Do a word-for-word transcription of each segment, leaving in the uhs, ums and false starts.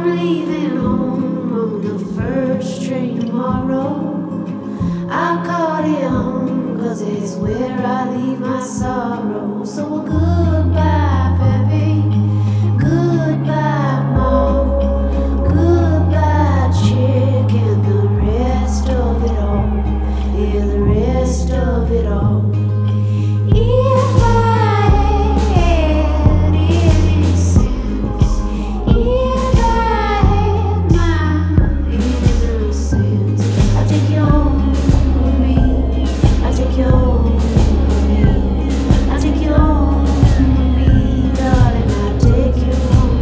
leaving home on the first train tomorrow. I call it home, cause it's where I leave my sorrow. So goodbye, baby. Goodbye, mom. Goodbye, chick, and the rest of it all. Yeah, the rest of it all. If I had innocence, if I had my innocence, I'd take you home with me. I'd take you home with me. I'd take you home with me, darling. I'd take you home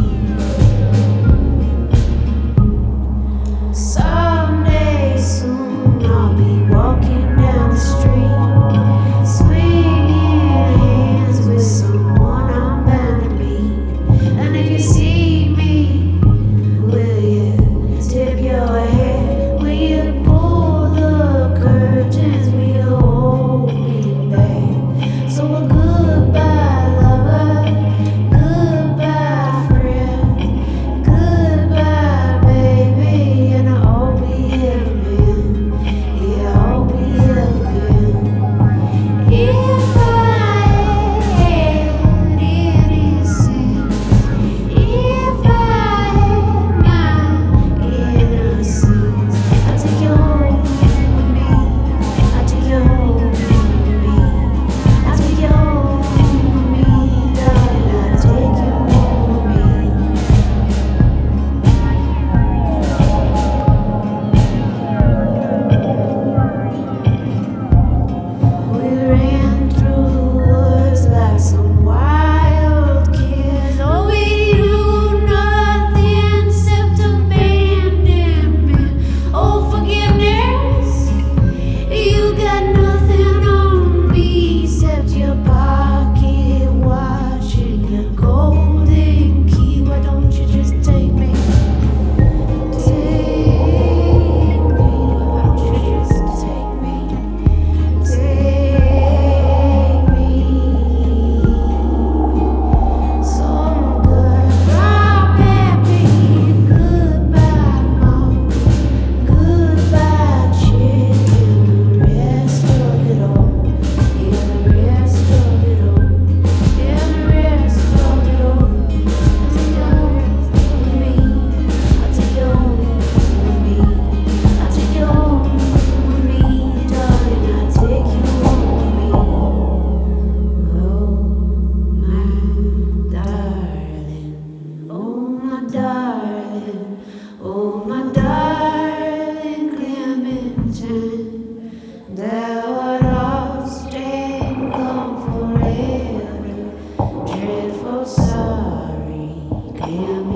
with me. Someday soon I'll be walking down the street, swinging hands with someone I'm bound to meet. And if you see me, will you tip your head? Will you pull the curtains? Will you hold me back? So a goodbye, lover. Goodbye, friend. Goodbye, baby. And all we ever been. Yeah, all we ever been. If I had innocence, if I had my innocence, I'd take you home with me. I'd take you home with me. I'd take you home with me, darling. I'd take you home with me. We ran through the woods like some wild kids. Oh, we knew nothing except abandonment. Oh, forgiveness. You got nothing on me except your pocket watch and your golden key. Why don't you just take me? Take me. Why don't you just take me? Take me. So goodbye, baby. Goodbye, mom. Goodbye, chick, and the rest of it all. Yeah, the rest of it all. Yeah, the rest of it all. I'll take you home with me. I'll take you home with me. I'll take you home with me, darling. I'll take you home with me. Oh, my darling. Oh, my darling. Oh, my darling Clementine. Thou art lost and gone forever. Dreadful sorry, Clementine.